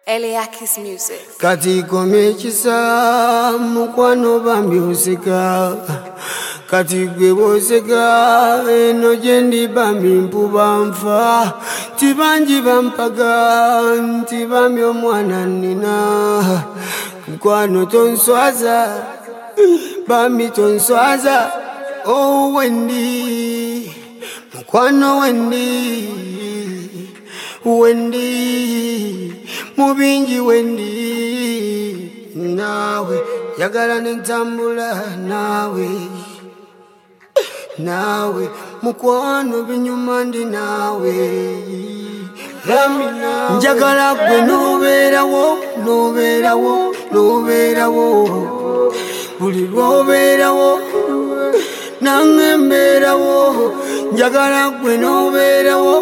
Eliakis Music. Kati komekisa mukwano bambi oseka Kati gwe boseka eno jendi bambi mpuba nfa Tibanji bampaga ntibambi omwana nina Mukwano tonswaza bambi tonswaza Oh Wendy mukwano Wendy Mubingi Wendy nawe yagala nentambula nawe mukwano binyuma ndi nawe njagala gwe nobeerawo buli lwobeerawo nange mbeerawo njagala gwe nobeerawo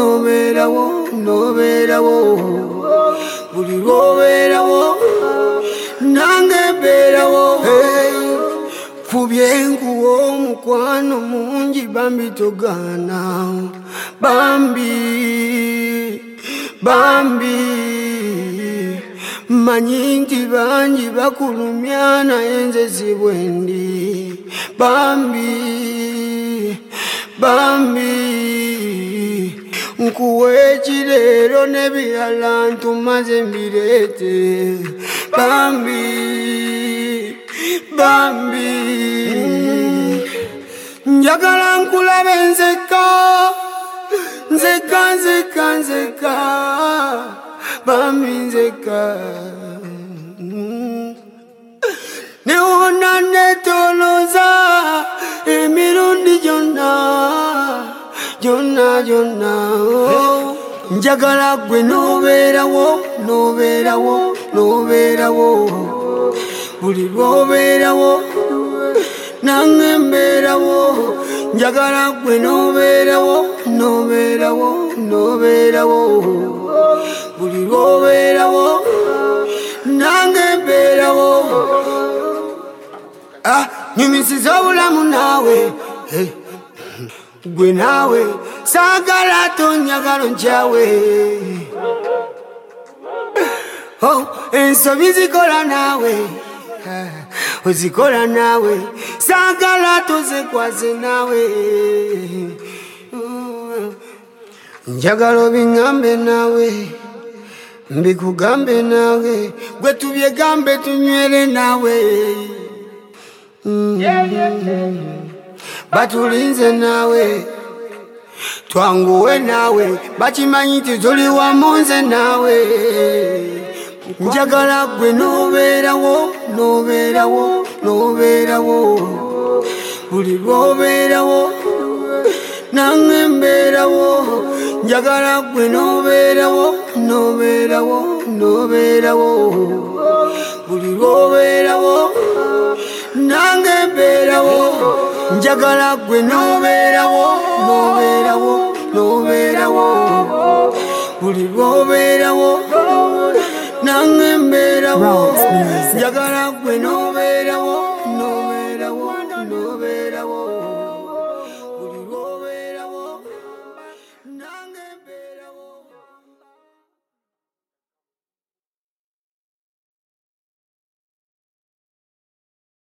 buli lwobeerawo nange mbeerawo fubye nkuwa omukwano mungi bambi togaana bambi manyi nti bangi bakulumya naye nze si bwendi bambi nkuwa ekireero n'ebirala ntumaze mbireete bambi njagala nkulabe nzeka bambi nzeka newona netoloza emirundi gyonna njagala gwe nobeerawo buli lwobeerawo nange mbeerawo njagala gwe nobeerawo buli lwobeerawo nange mbeerawo nyumisiza obulamu naawe gwe naawe saagala tonyagala nkyawe ensobi zikola naawe ozikola naawe saagala tozekwase naawe njagala obiŋŋambe naawe mbikugambe naawe gwe tubyegambe tunywere naawe batulinze naawe twanguwe naawe bakimanyi nti tuli wamu nze naawe njagala gwe nobeerawo buli lwobeerawo nange mbeerawo njagala gwe nobeerawo buli lwobeerawo nange mbeerawo njagala gwe nobeerawo buli lwobeerawo nange mbeerawo njagala gwe